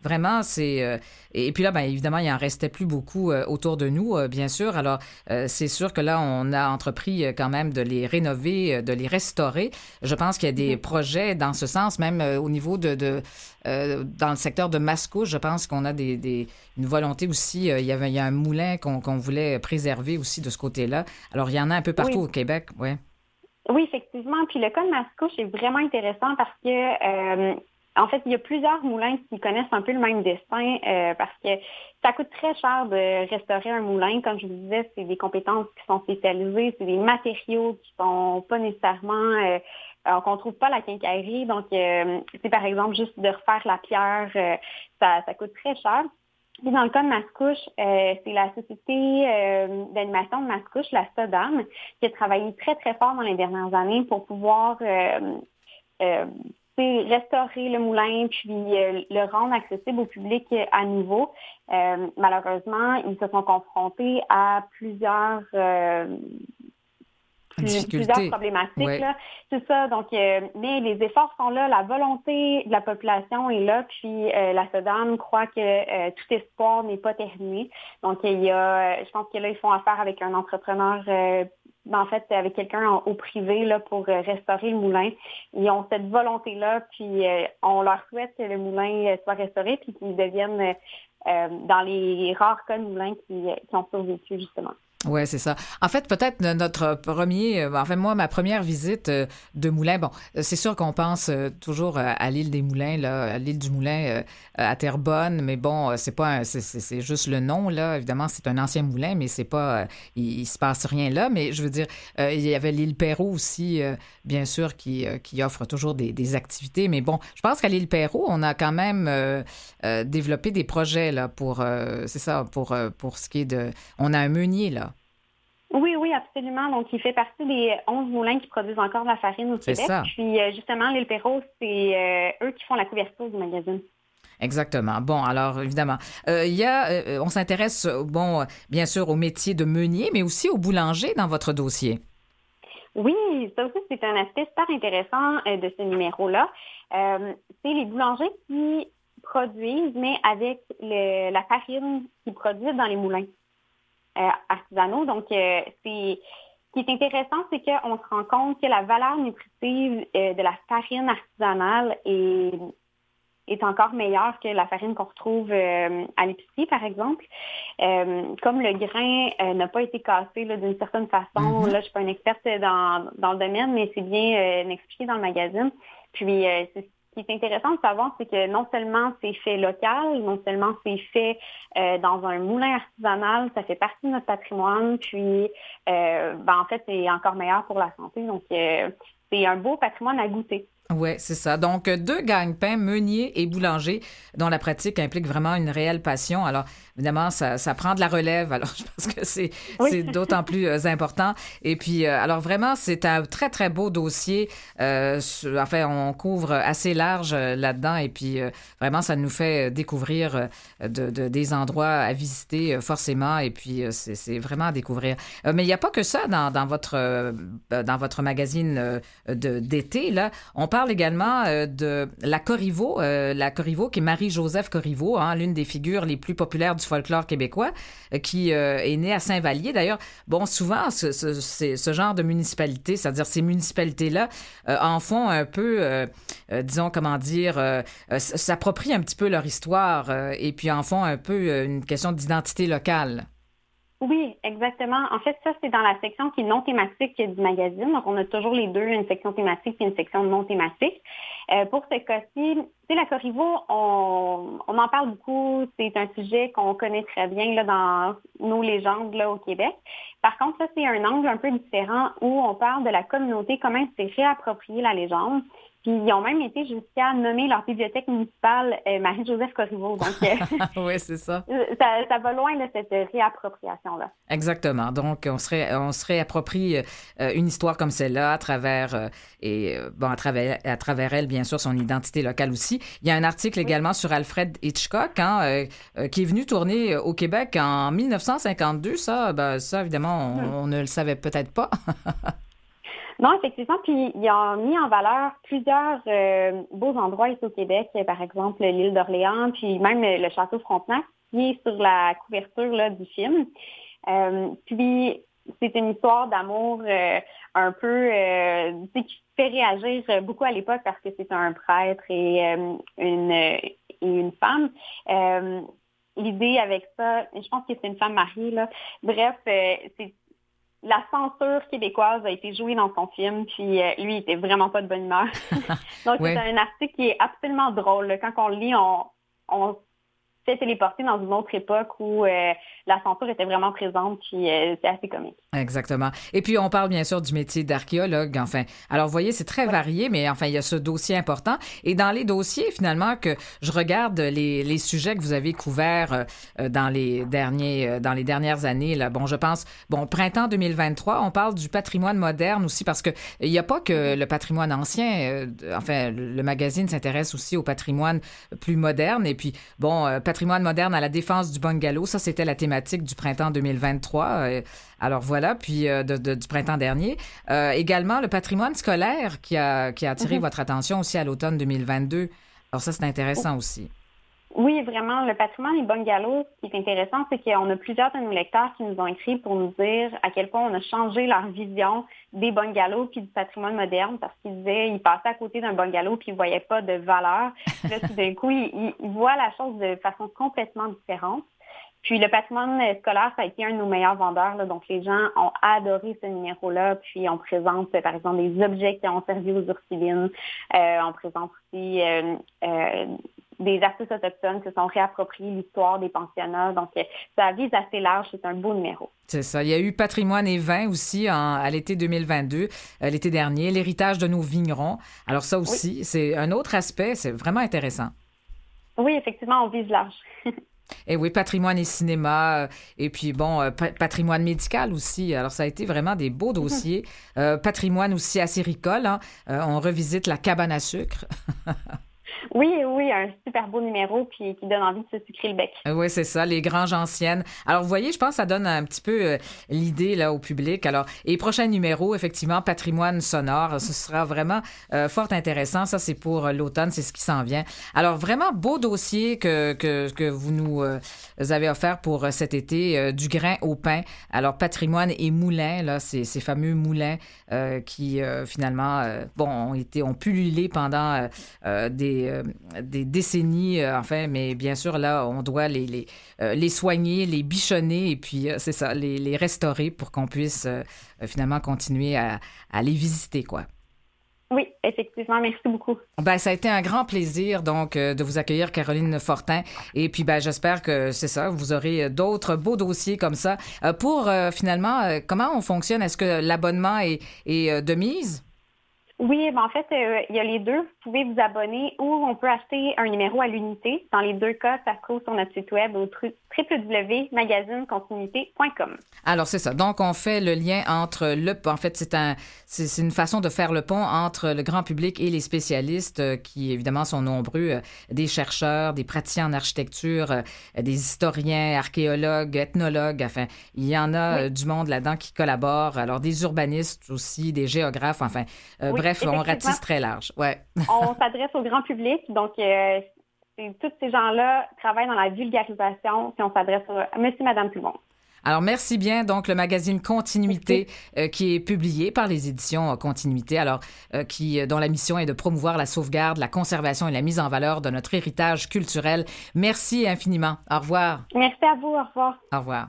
vraiment, c'est... et puis là, bien évidemment, il en restait plus beaucoup autour de nous, bien sûr. Alors, c'est sûr que là, on a entrepris quand même de les rénover, de les restaurer. Je pense qu'il y a des projets dans ce sens, même au niveau dans le secteur de Mascouche, je pense qu'on a une volonté aussi. Il y a un moulin qu'on voulait préserver aussi de ce côté-là. Alors, il y en a un peu partout au Québec, oui. Oui, effectivement. Puis le cas de Mascouche est vraiment intéressant parce que, en fait, il y a plusieurs moulins qui connaissent un peu le même destin parce que ça coûte très cher de restaurer un moulin. Comme je vous disais, c'est des compétences qui sont spécialisées, c'est des matériaux qui sont pas nécessairement... qu'on trouve pas à la quincaillerie. Donc, c'est par exemple juste de refaire la pierre, ça coûte très cher. Puis dans le cas de Mascouche, c'est la société d'animation de Mascouche, la SODAM, qui a travaillé très, très fort dans les dernières années pour pouvoir restaurer le moulin puis le rendre accessible au public à nouveau. Malheureusement, ils se sont confrontés à plusieurs problématiques. Ouais. Là. C'est ça. Donc, mais les efforts sont là, la volonté de la population est là, puis la SODAM croit que tout espoir n'est pas terminé. Donc, je pense que là, ils font affaire avec un entrepreneur, en fait, avec quelqu'un au privé là pour restaurer le moulin. Ils ont cette volonté-là, puis on leur souhaite que le moulin soit restauré, puis qu'il devienne dans les rares cas de moulins qui ont survécu, justement. Oui, c'est ça. En fait, peut-être ma première visite de moulin, bon, c'est sûr qu'on pense toujours à l'île des Moulins, là, à l'île du Moulin à Terrebonne, mais bon, c'est juste le nom, là. Évidemment, c'est un ancien moulin, mais c'est pas, il se passe rien là. Mais je veux dire, il y avait l'île Perrot aussi, bien sûr, qui offre toujours des activités. Mais bon, je pense qu'à l'île Perrot, on a quand même développé des projets, là, pour ce qui est de... On a un meunier, là. Oui, absolument. Donc, il fait partie des 11 moulins qui produisent encore de la farine au Québec. Ça. Puis, justement, l'île Perrot, c'est eux qui font la couverture du magazine. Exactement. Bon, alors, évidemment, on s'intéresse, bien sûr, au métier de meunier, mais aussi au boulanger dans votre dossier. Oui, ça aussi, c'est un aspect super intéressant de ce numéro-là. C'est les boulangers qui produisent, mais avec la farine qu'ils produisent dans les moulins artisanaux. Donc, ce qui est intéressant, c'est qu'on se rend compte que la valeur nutritive de la farine artisanale est encore meilleure que la farine qu'on retrouve à l'épicerie, par exemple. Comme le grain n'a pas été cassé là, d'une certaine façon, là, je suis pas une experte dans le domaine, mais c'est bien expliqué dans le magazine. Puis, ce qui est intéressant de savoir, c'est que non seulement c'est fait local, non seulement c'est fait dans un moulin artisanal, ça fait partie de notre patrimoine, puis en fait, c'est encore meilleur pour la santé. Donc, c'est un beau patrimoine à goûter. Oui, c'est ça. Donc, 2 gagne-pains, meunier et boulanger, dont la pratique implique vraiment une réelle passion. Alors, évidemment, ça prend de la relève. Alors, je pense que c'est d'autant plus important. Et puis, alors vraiment, c'est un très, très beau dossier. On couvre assez large là-dedans. Et puis, vraiment, ça nous fait découvrir des endroits à visiter forcément. Et puis, c'est vraiment à découvrir. Mais il n'y a pas que ça dans votre magazine d'été, là. On parle également de la Corriveau qui est Marie-Joseph Corriveau, l'une des figures les plus populaires du folklore québécois, qui est née à Saint-Vallier. D'ailleurs, bon, souvent, ce genre de municipalité, c'est-à-dire ces municipalités-là, en font un peu, s'approprient un petit peu leur histoire et puis en font un peu une question d'identité locale. Oui, exactement. En fait, ça, c'est dans la section qui est non thématique du magazine. Donc, on a toujours les deux, une section thématique et une section non thématique. Pour ce cas-ci, la Corriveau, on en parle beaucoup. C'est un sujet qu'on connaît très bien là, dans nos légendes là, au Québec. Par contre, là, c'est un angle un peu différent où on parle de la communauté, comment elle s'est réappropriée la légende. Puis ils ont même été jusqu'à nommer leur bibliothèque municipale Marie-Joseph Corriveau. Donc, oui, c'est ça. Ça va loin de cette réappropriation-là. Exactement. Donc, on se réapproprie une histoire comme celle-là à travers à travers elle, bien sûr, son identité locale aussi. Il y a un article également sur Alfred Hitchcock, qui est venu tourner au Québec en 1952. Ça, évidemment, on ne le savait peut-être pas. Non, effectivement, puis ils ont mis en valeur plusieurs beaux endroits ici au Québec, par exemple l'île d'Orléans, puis même le château Frontenac, qui est sur la couverture là, du film. Puis c'est une histoire d'amour un peu qui fait réagir beaucoup à l'époque parce que c'est un prêtre et une femme. L'idée avec ça, je pense que c'est une femme mariée, là. Bref, c'est la censure québécoise a été jouée dans son film, puis lui, il était vraiment pas de bonne humeur. Donc, Ouais. c'est un article qui est absolument drôle, là. Quand on le lit, on s'est téléporté dans une autre époque où la censure était vraiment présente, puis c'est assez comique. Exactement. Et puis, on parle bien sûr du métier d'archéologue. Enfin, alors, vous voyez, c'est très varié, mais enfin, il y a ce dossier important. Et dans les dossiers, finalement, que je regarde les sujets que vous avez couverts dans les dernières années, là. Bon, je pense, printemps 2023, on parle du patrimoine moderne aussi parce que il n'y a pas que le patrimoine ancien. Enfin, le magazine s'intéresse aussi au patrimoine plus moderne. Et puis, patrimoine moderne à la défense du bungalow, ça, c'était la thématique du printemps 2023. Alors voilà, puis du printemps dernier. Également, le patrimoine scolaire qui a attiré votre attention aussi à l'automne 2022. Alors ça, c'est intéressant aussi. Oui, vraiment. Le patrimoine et bungalows, ce qui est intéressant, c'est qu'on a plusieurs de nos lecteurs qui nous ont écrit pour nous dire à quel point on a changé leur vision des bungalows puis du patrimoine moderne parce qu'ils disaient ils passaient à côté d'un bungalow puis ils voyaient pas de valeur. Là, tout d'un coup, ils voient la chose de façon complètement différente. Puis le patrimoine scolaire, ça a été un de nos meilleurs vendeurs, là, donc les gens ont adoré ce numéro-là. Puis on présente, par exemple, des objets qui ont servi aux Ursulines. On présente aussi des artistes autochtones qui se sont réappropriés l'histoire des pensionnats. Donc ça vise assez large, c'est un beau numéro. C'est ça. Il y a eu patrimoine et vin aussi à l'été 2022, l'été dernier, l'héritage de nos vignerons. Alors ça aussi, c'est un autre aspect, c'est vraiment intéressant. Oui, effectivement, on vise large. Et oui, patrimoine et cinéma, et puis patrimoine médical aussi. Alors, ça a été vraiment des beaux dossiers. Patrimoine aussi acéricole, hein. On revisite la cabane à sucre. Oui, un super beau numéro puis qui donne envie de se sucrer le bec. Oui, c'est ça, les granges anciennes. Alors, vous voyez, je pense que ça donne un petit peu l'idée là au public. Alors, et prochain numéro, effectivement, patrimoine sonore, ce sera vraiment fort intéressant. Ça, c'est pour l'automne, c'est ce qui s'en vient. Alors, vraiment beau dossier que vous nous avez offert pour cet été, du grain au pain. Alors, patrimoine et moulins, là, ces fameux moulins qui, finalement, ont pullulé pendant des décennies, mais bien sûr, là, on doit les soigner, les bichonner et puis, c'est ça, les restaurer pour qu'on puisse finalement continuer à les visiter, quoi. Oui, effectivement. Merci beaucoup. Ça a été un grand plaisir, donc, de vous accueillir, Caroline Fortin. Et puis, j'espère que c'est ça, vous aurez d'autres beaux dossiers comme ça. Pour, finalement, comment on fonctionne? Est-ce que l'abonnement est de mise? Oui, en fait, il y a les deux. Vous pouvez vous abonner ou on peut acheter un numéro à l'unité. Dans les deux cas, ça se trouve sur notre site web au www.magasinecontinuité.com. Alors, c'est ça. Donc, on fait le lien entre en fait, c'est une façon de faire le pont entre le grand public et les spécialistes qui, évidemment, sont nombreux, des chercheurs, des praticiens en architecture, des historiens, archéologues, ethnologues. Enfin, il y en a du monde là-dedans qui collabore. Alors, des urbanistes aussi, des géographes. Enfin, bref, on ratisse très large. Ouais. On s'adresse au grand public. Donc, tous ces gens-là travaillent dans la vulgarisation, puis on s'adresse à monsieur, madame, tout le monde. Alors, merci bien. Donc, le magazine Continuité qui est publié par les éditions Continuité, alors dont la mission est de promouvoir la sauvegarde, la conservation et la mise en valeur de notre héritage culturel. Merci infiniment. Au revoir. Merci à vous. Au revoir. Au revoir.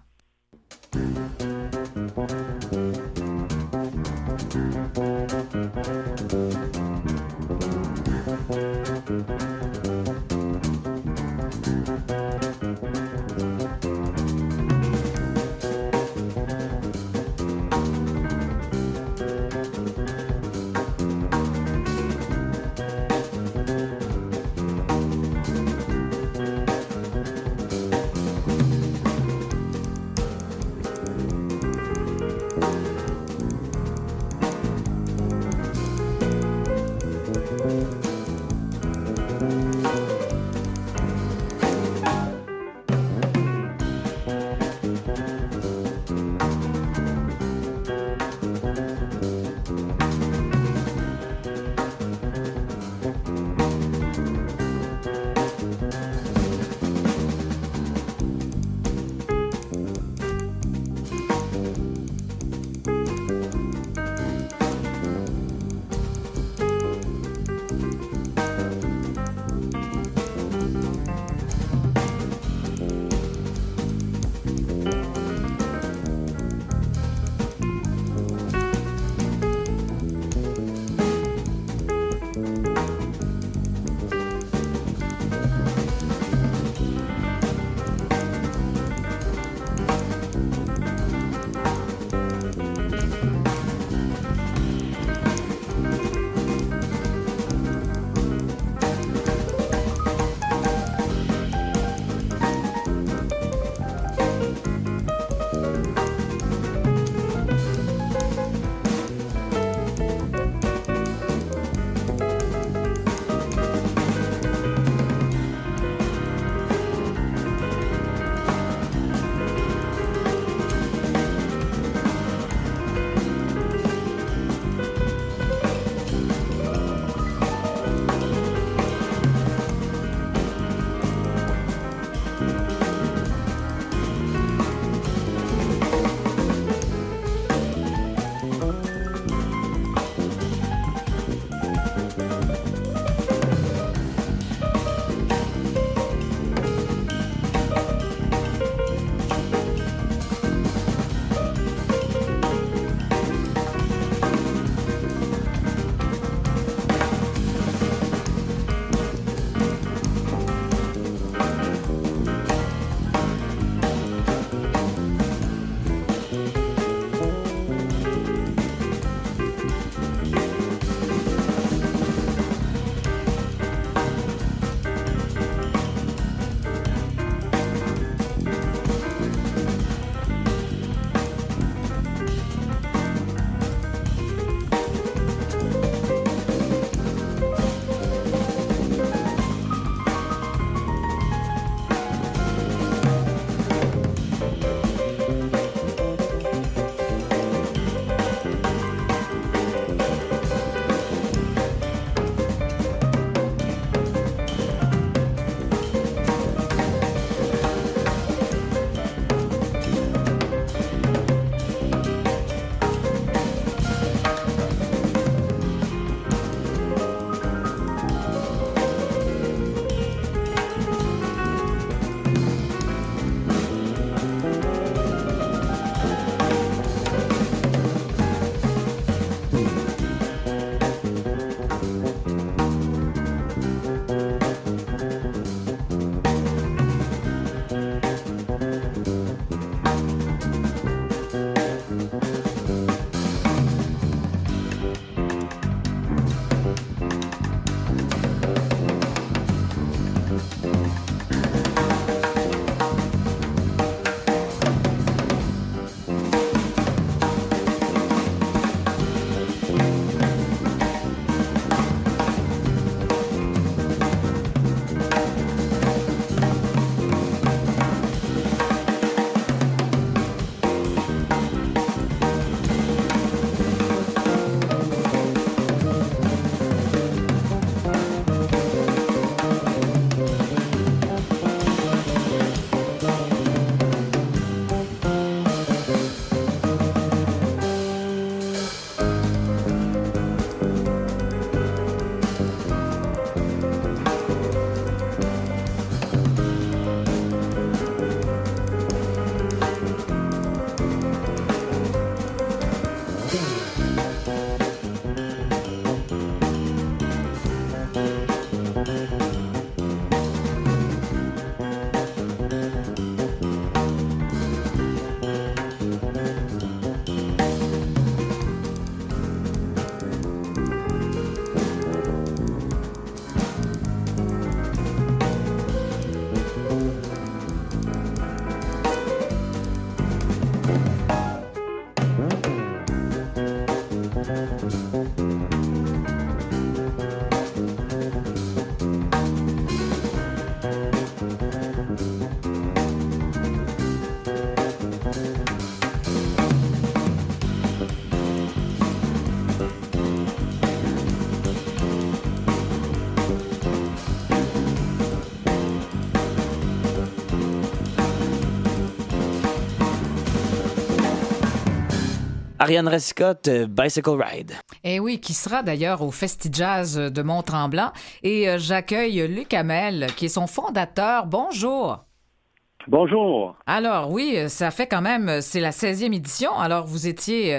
Ariane Rescott, Bicycle Ride. Et oui, qui sera d'ailleurs au FestiJazz de Mont-Tremblant. Et j'accueille Luc Hamel, qui est son fondateur. Bonjour. Bonjour. Alors oui, ça fait quand même, c'est la 16e édition. Alors vous étiez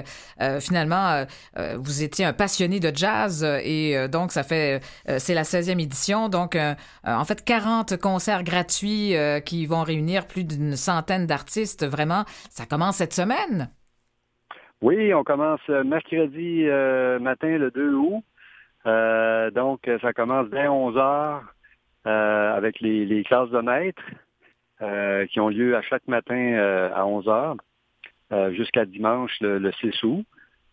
vous étiez un passionné de jazz et donc ça fait, c'est la 16e édition. Donc en fait 40 concerts gratuits qui vont réunir plus d'une centaine d'artistes. Vraiment, ça commence cette semaine. Oui, on commence mercredi matin, le 2 août. Donc, ça commence dès 11 heures avec les classes de maîtres qui ont lieu à chaque matin à 11 heures jusqu'à dimanche, le 6 août.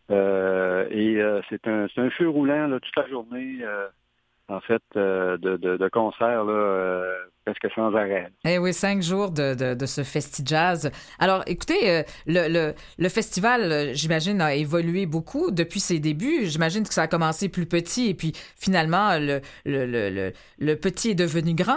C'est un feu roulant là, toute la journée, en fait, de concerts là, presque sans arrêt. Eh oui, 5 jours de ce FestiJazz. Alors, écoutez, le festival, j'imagine, a évolué beaucoup depuis ses débuts. J'imagine que ça a commencé plus petit et puis finalement, le petit est devenu grand.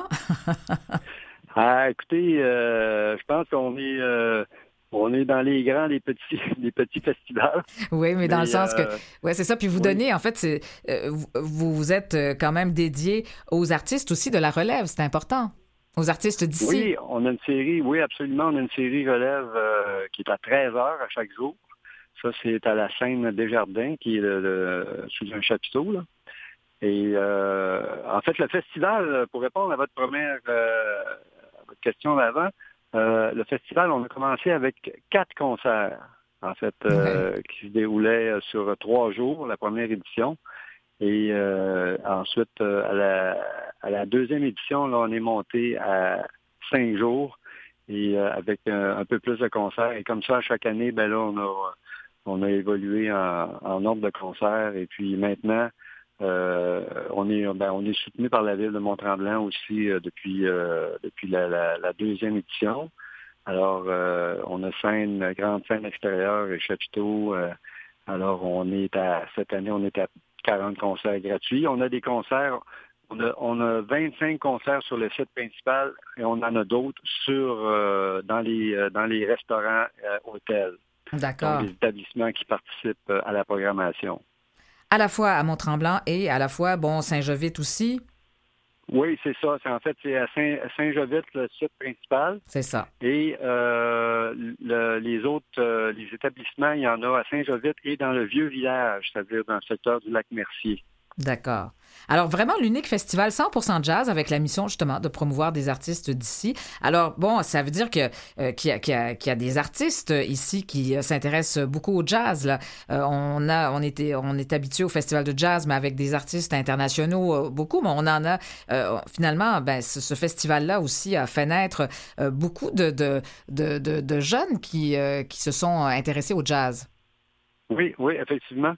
Écoutez, je pense qu'on est... on est dans les grands, les petits festivals. Oui, mais dans le sens que... Oui, c'est ça. Puis vous oui. donnez, en fait, vous êtes quand même dédié aux artistes aussi de la relève. C'est important. Aux artistes d'ici. Oui, on a une série, oui, absolument. On a une série relève qui est à 13 heures à chaque jour. Ça, c'est à la scène Desjardins, qui est sous un chapiteau, là. Et en fait, le festival, pour répondre à votre première à votre question d'avant, le festival, on a commencé avec 4 concerts, en fait, qui se déroulaient sur 3 jours, la première édition. Et ensuite, à la deuxième édition, là, on est monté à 5 jours et avec un peu plus de concerts. Et comme ça, chaque année, ben là, on a évolué en ordre de concerts. Et puis maintenant, on est soutenu par la ville de Mont-Tremblant aussi depuis la deuxième édition. Alors, on a grande scène extérieure et chapiteau. Alors, cette année, on est à 40 concerts gratuits. On a des concerts, on a 25 concerts sur le site principal et on en a d'autres dans les restaurants, hôtels. D'accord. Donc, des établissements qui participent à la programmation. À la fois à Mont-Tremblant et à la fois, Saint-Jovite aussi. Oui, c'est ça. C'est à Saint-Jovite, le site principal. C'est ça. Et les autres, les établissements, il y en a à Saint-Jovite et dans le vieux village, c'est-à-dire dans le secteur du lac Mercier. D'accord. Alors, vraiment, l'unique festival 100% jazz avec la mission, justement, de promouvoir des artistes d'ici. Alors, ça veut dire qu'il y a des artistes ici qui s'intéressent beaucoup au jazz, là. On est habitué au festival de jazz, mais avec des artistes internationaux, beaucoup, mais on en a, finalement, ce festival-là aussi a fait naître beaucoup de jeunes qui se sont intéressés au jazz. Oui, effectivement.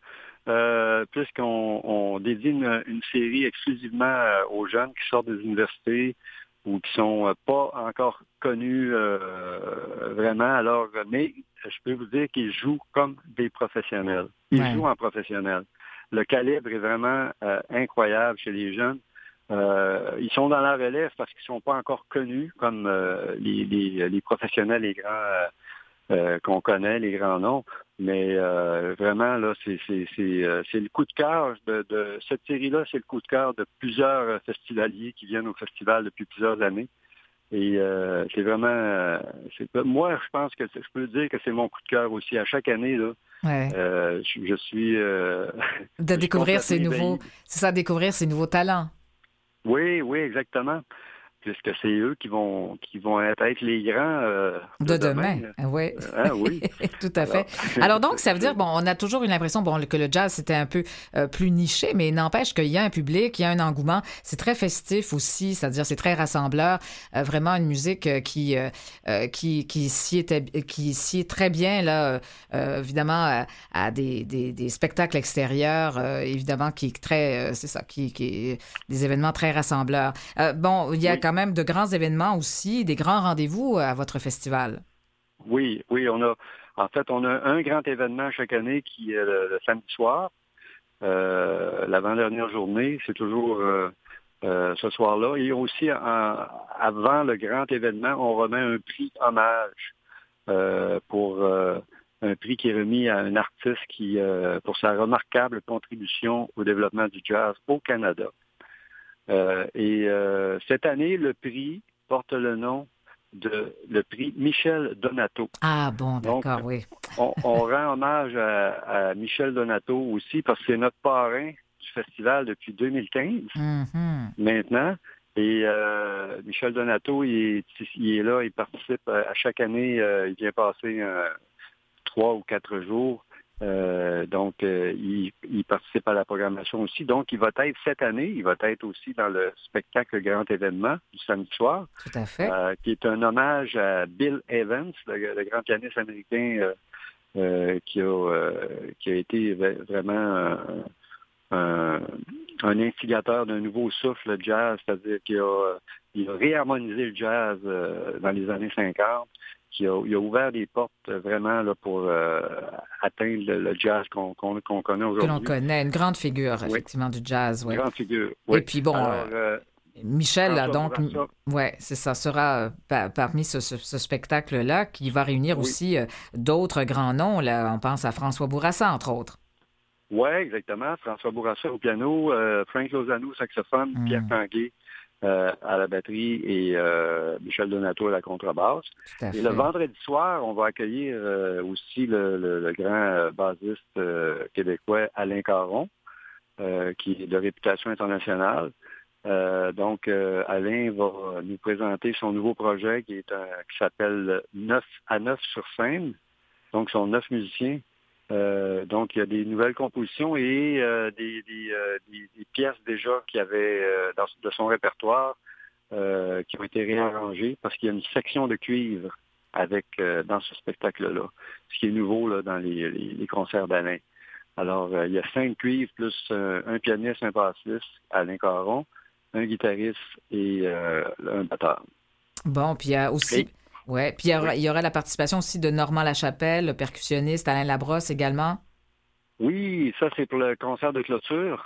Puisqu'on dédie une série exclusivement aux jeunes qui sortent des universités ou qui sont pas encore connus vraiment. Alors, mais je peux vous dire qu'ils jouent comme des professionnels. Ils jouent en professionnel. Le calibre est vraiment incroyable chez les jeunes. Ils sont dans la relève parce qu'ils sont pas encore connus comme les professionnels, les grands qu'on connaît, les grands noms. Mais vraiment, là, c'est le coup de cœur de cette série-là, c'est le coup de cœur de plusieurs festivaliers qui viennent au festival depuis plusieurs années. Et c'est vraiment... moi, je pense que je peux dire que c'est mon coup de cœur aussi. À chaque année, là, je suis... de découvrir ces nouveaux... C'est ça, découvrir ces nouveaux talents. Oui, exactement. puisque c'est eux qui vont être les grands de demain. Oui. Oui. Tout à fait. Alors donc, ça veut dire, on a toujours eu l'impression que le jazz, c'était un peu plus niché, mais n'empêche qu'il y a un public, il y a un engouement. C'est très festif aussi, c'est-à-dire c'est très rassembleur. Vraiment une musique qui s'y est très bien, là, évidemment, à des spectacles extérieurs, évidemment, qui est très, qui est des événements très rassembleurs. Il y a quand même de grands événements aussi, des grands rendez-vous à votre festival. Oui, on a un grand événement chaque année qui est le samedi soir, l'avant-dernière journée, c'est toujours ce soir-là. Et aussi, avant le grand événement, on remet un prix hommage pour un prix qui est remis à un artiste qui pour sa remarquable contribution au développement du jazz au Canada. Cette année, le prix porte le nom le prix Michel Donato. Ah bon, d'accord, donc, oui. on rend hommage à Michel Donato aussi parce que c'est notre parrain du festival depuis 2015 maintenant. Et Michel Donato, il est là, il participe à chaque année, il vient passer 3 ou 4 jours. Il participe à la programmation aussi. Donc, il va être cette année, il va être aussi dans le spectacle Grand Événement du samedi soir. Tout à fait. Qui est un hommage à Bill Evans, le grand pianiste américain qui a été vraiment un instigateur d'un nouveau souffle jazz, c'est-à-dire qu'il a réharmonisé le jazz dans les années 50. Il a ouvert des portes vraiment là, pour atteindre le jazz qu'on connaît aujourd'hui. Que l'on connaît, une grande figure, effectivement, du jazz. Une grande figure, oui. Et puis bon, Michel, là, donc, c'est ça, sera parmi ce spectacle-là qui va réunir aussi d'autres grands noms. Là, on pense à François Bourassa, entre autres. Oui, exactement. François Bourassa au piano, Frank Lozano au saxophone, Pierre Tanguay à la batterie et Michel Donato à la contrebasse. Et le vendredi soir, on va accueillir aussi le grand bassiste québécois Alain Caron, qui est de réputation internationale. Alain va nous présenter son nouveau projet qui s'appelle 9 à 9 sur scène. Donc, sont 9 musiciens. Donc, il y a des nouvelles compositions et des pièces déjà qu'il y avait de son répertoire qui ont été réarrangées parce qu'il y a une section de cuivre dans ce spectacle-là, ce qui est nouveau là, dans les concerts d'Alain. Alors, il y a 5 cuivres plus un pianiste, un bassiste, Alain Caron, un guitariste et un batteur. Bon, puis il y a aussi... Oui, puis il y aura la participation aussi de Normand Lachapelle, le percussionniste, Alain Labrosse également. Oui, ça c'est pour le concert de clôture.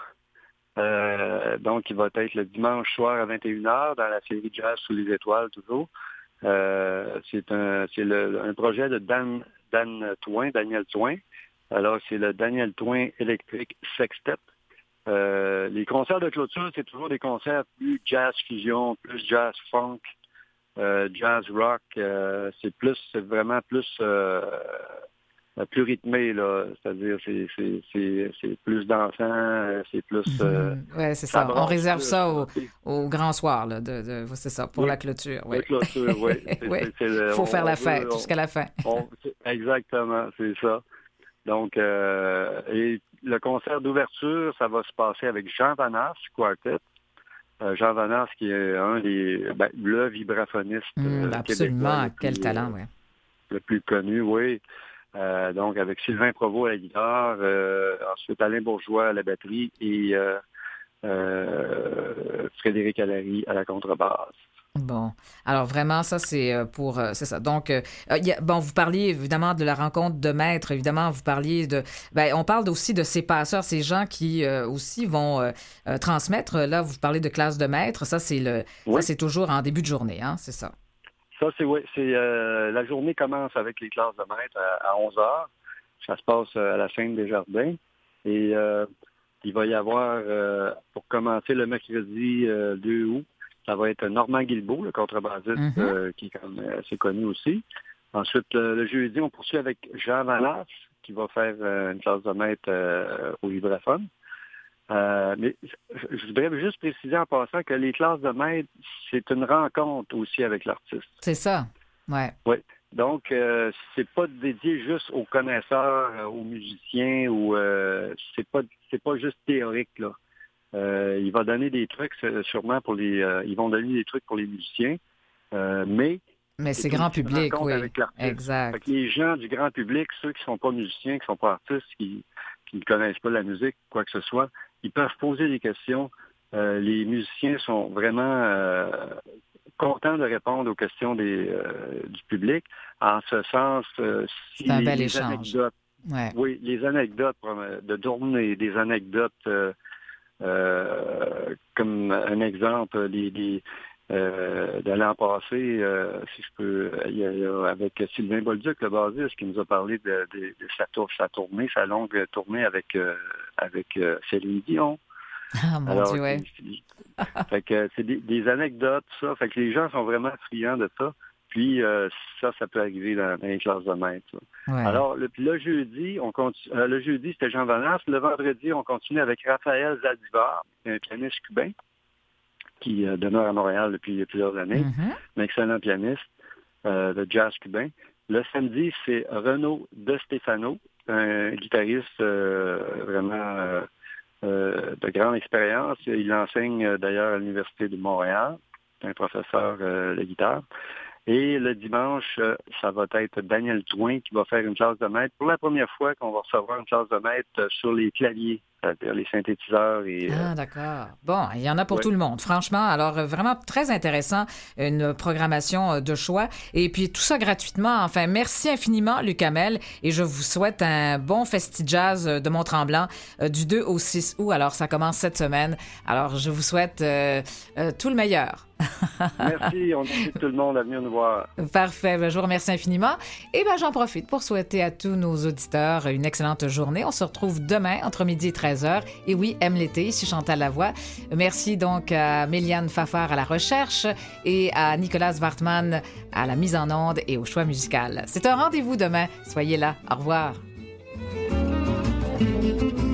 Donc, il va être le dimanche soir à 21h dans la série Jazz sous les étoiles, toujours. C'est un projet de Daniel Thoin. Alors, c'est le Daniel Thoin Electric Sextet. Les concerts de clôture, c'est toujours des concerts plus jazz fusion, plus jazz funk. Jazz rock, c'est vraiment plus rythmé là, c'est-à-dire c'est plus dansant, c'est plus. Oui, c'est ça. On réserve ça au grand soir là, c'est ça pour la clôture. Oui. La clôture, oui. Il faut faire la fête jusqu'à la fin. Exactement, c'est ça. Donc, et le concert d'ouverture, ça va se passer avec Jean Van As Quartet. Jean Van As, qui est le vibraphoniste absolument, québécois. Quel talent, oui. Le plus connu, oui. Donc, avec Sylvain Provost à la guitare, ensuite Alain Bourgeois à la batterie et Frédéric Allary à la contrebasse. Bon, alors vraiment, ça, c'est ça. Donc, vous parliez évidemment de la rencontre de maîtres, évidemment, vous parliez on parle aussi de ces passeurs, ces gens qui aussi vont transmettre. Là, vous parlez de classe de maîtres, ça, c'est toujours en début de journée, hein, c'est ça? Ça, la journée commence avec les classes de maîtres à 11h. Ça se passe à la Sainte-Desjardins. Et il va y avoir, pour commencer le mercredi 2 août, ça va être Normand Guilbeault, le contrebassiste, qui est quand même assez connu aussi. Ensuite, le jeudi, on poursuit avec Jean Van As, qui va faire une classe de maître au vibraphone. Mais je voudrais juste préciser en passant que les classes de maître, c'est une rencontre aussi avec l'artiste. C'est ça, ouais. Oui. Donc, c'est pas dédié juste aux connaisseurs, aux musiciens, ou c'est pas juste théorique, là. Il va donner des trucs sûrement ils vont donner des trucs pour les musiciens, mais c'est grand public, oui. Avec l'artiste. Exact. Fait que les gens du grand public, ceux qui sont pas musiciens, qui sont pas artistes, qui ne connaissent pas la musique, quoi que ce soit, ils peuvent poser des questions. Les musiciens sont vraiment contents de répondre aux questions du public. En ce sens, si c'est un bel les échange. Anecdotes, ouais. oui, les anecdotes de tournée, des anecdotes comme un exemple, de l'an passé, si je peux, il y a avec Sylvain Bolduc, le bassiste, qui nous a parlé de sa tournée, sa longue tournée avec Céline Dion. Ah, mon Dieu, ouais. Fait que c'est des anecdotes, ça. Fait que les gens sont vraiment friands de ça. Puis ça peut arriver dans les classes de maître. Ouais. Alors, le jeudi, le jeudi, c'était Jean Van Ast. Le vendredi, on continue avec Raphaël Zaldivar, un pianiste cubain qui demeure à Montréal depuis plusieurs années, un excellent pianiste de jazz cubain. Le samedi, c'est Renaud De Stefano, un guitariste vraiment de grande expérience. Il enseigne d'ailleurs à l'Université de Montréal, un professeur de guitare. Et le dimanche, ça va être Daniel Drouin qui va faire une classe de maître. Pour la première fois qu'on va recevoir une classe de maître sur les claviers, c'est-à-dire les synthétiseurs. Ah, d'accord. Bon, il y en a pour tout le monde, franchement. Alors, vraiment très intéressant, une programmation de choix. Et puis, tout ça gratuitement. Enfin, merci infiniment, Luc Hamel. Et je vous souhaite un bon Festi-Jazz de Mont-Tremblant du 2 au 6 août. Alors, ça commence cette semaine. Alors, je vous souhaite tout le meilleur. Merci, on invite tout le monde à venir nous voir. Parfait, je vous remercie infiniment. Et j'en profite pour souhaiter à tous nos auditeurs une excellente journée. On se retrouve demain entre midi et 13h. Et oui, aime l'été, ici Chantal Lavoie. Merci donc à Méliane Fafard à la recherche et à Nicolas Wartman à la mise en onde et au choix musical. C'est un rendez-vous demain. Soyez là. Au revoir.